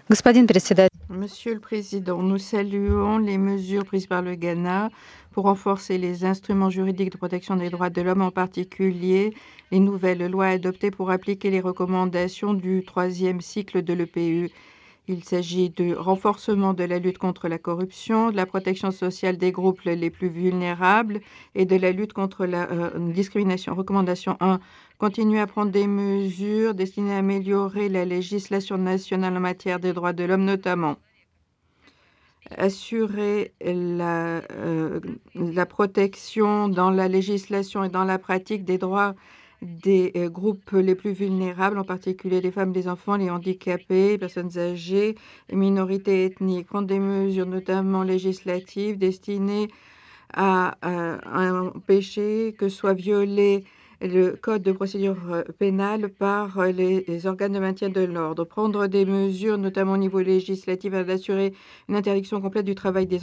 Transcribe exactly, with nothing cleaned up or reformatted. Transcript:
Господин председатель, Monsieur le Président, nous saluons les mesures prises par le Ghana pour renforcer les instruments juridiques de protection des droits de l'homme, en particulier les nouvelles lois adoptées pour appliquer les recommandations du troisième cycle de l'E P U. Il s'agit de renforcement de la lutte contre la corruption, de la protection sociale des groupes les plus vulnérables et de la lutte contre la euh, discrimination. Recommandation un. Continuer à prendre des mesures destinées à améliorer la législation nationale en matière des droits de l'homme, notamment assurer la, euh, la protection dans la législation et dans la pratique des droits des euh, groupes les plus vulnérables, en particulier les femmes, les enfants, les handicapés, les personnes âgées, les minorités ethniques. Prendre des mesures, notamment législatives, destinées à, à empêcher que soit violé le code de procédure euh, pénale par euh, les, les organes de maintien de l'ordre. Prendre des mesures, notamment au niveau législatif, afin d'assurer une interdiction complète du travail des